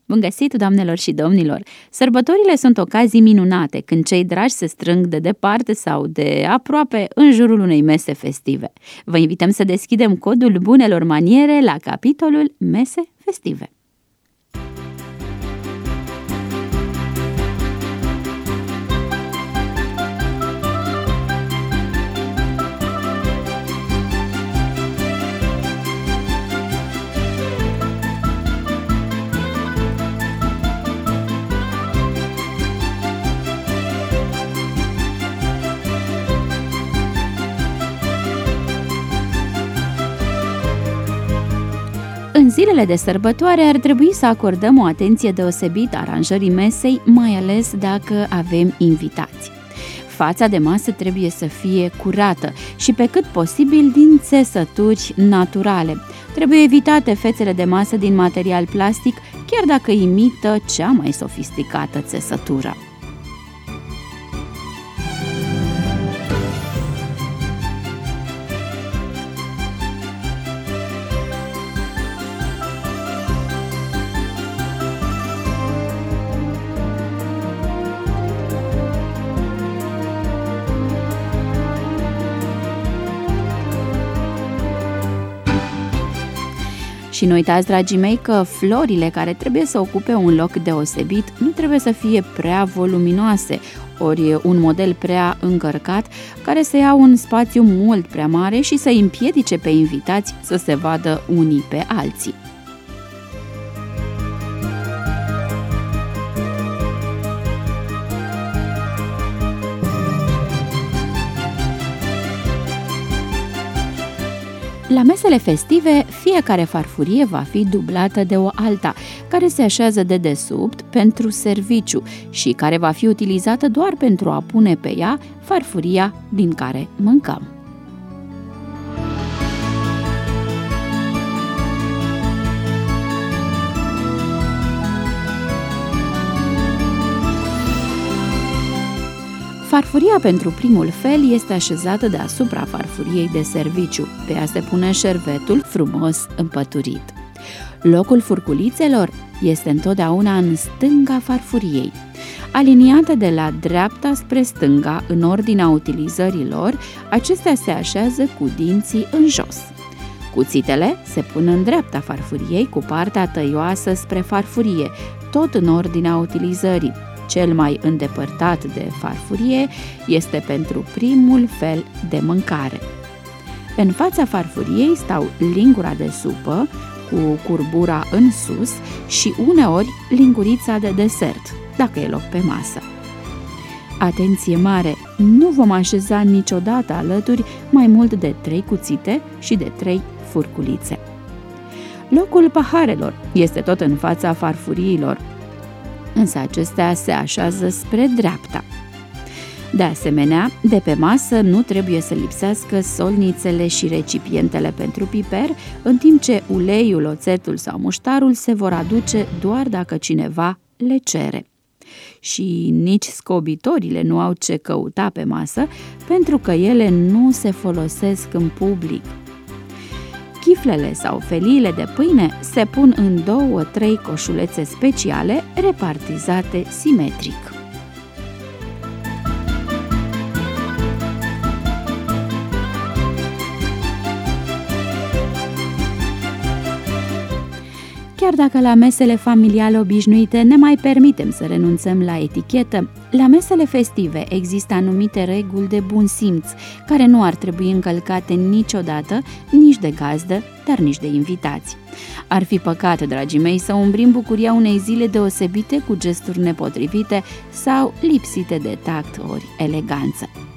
Bun găsit, doamnelor și domnilor! Sărbătorile sunt ocazii minunate când cei dragi se strâng de departe sau de aproape în jurul unei mese festive. Vă invităm să deschidem codul bunelor maniere la capitolul Mese festive. În zilele de sărbătoare ar trebui să acordăm o atenție deosebită aranjării mesei, mai ales dacă avem invitați. Fața de masă trebuie să fie curată și pe cât posibil din țesături naturale. Trebuie evitate fețele de masă din material plastic, chiar dacă imită cea mai sofisticată țesătură. Și nu uitați, dragii mei, că florile care trebuie să ocupe un loc deosebit nu trebuie să fie prea voluminoase, ori un model prea încărcat, care să ia un spațiu mult prea mare și să împiedice pe invitați să se vadă unii pe alții. La mesele festive, fiecare farfurie va fi dublată de o alta, care se așează de desubt pentru serviciu și care va fi utilizată doar pentru a pune pe ea farfuria din care mâncăm. Farfuria pentru primul fel este așezată deasupra farfuriei de serviciu. Pe ea se pune șervetul frumos împăturit. Locul furculițelor este întotdeauna în stânga farfuriei. Aliniate de la dreapta spre stânga, în ordinea utilizării lor, acestea se așează cu dinții în jos. Cuțitele se pun în dreapta farfuriei cu partea tăioasă spre farfurie, tot în ordinea utilizării. Cel mai îndepărtat de farfurie este pentru primul fel de mâncare. În fața farfuriei stau lingura de supă cu curbura în sus și uneori lingurița de desert, dacă e loc pe masă. Atenție mare! Nu vom așeza niciodată alături mai mult de 3 cuțite și de 3 furculițe. Locul paharelor este tot în fața farfuriilor, însă acestea se așează spre dreapta. De asemenea, de pe masă nu trebuie să lipsească solnițele și recipientele pentru piper, în timp ce uleiul, oțetul sau muștarul se vor aduce doar dacă cineva le cere. Și nici scobitorile nu au ce căuta pe masă, pentru că ele nu se folosesc în public. Chiflele sau feliile de pâine se pun în 2-3 coșulețe speciale repartizate simetric. Chiar dacă la mesele familiale obișnuite ne mai permitem să renunțăm la etichetă, la mesele festive există anumite reguli de bun simț, care nu ar trebui încălcate niciodată, nici de gazdă, dar nici de invitați. Ar fi păcat, dragii mei, să umbrim bucuria unei zile deosebite cu gesturi nepotrivite sau lipsite de tact ori eleganță.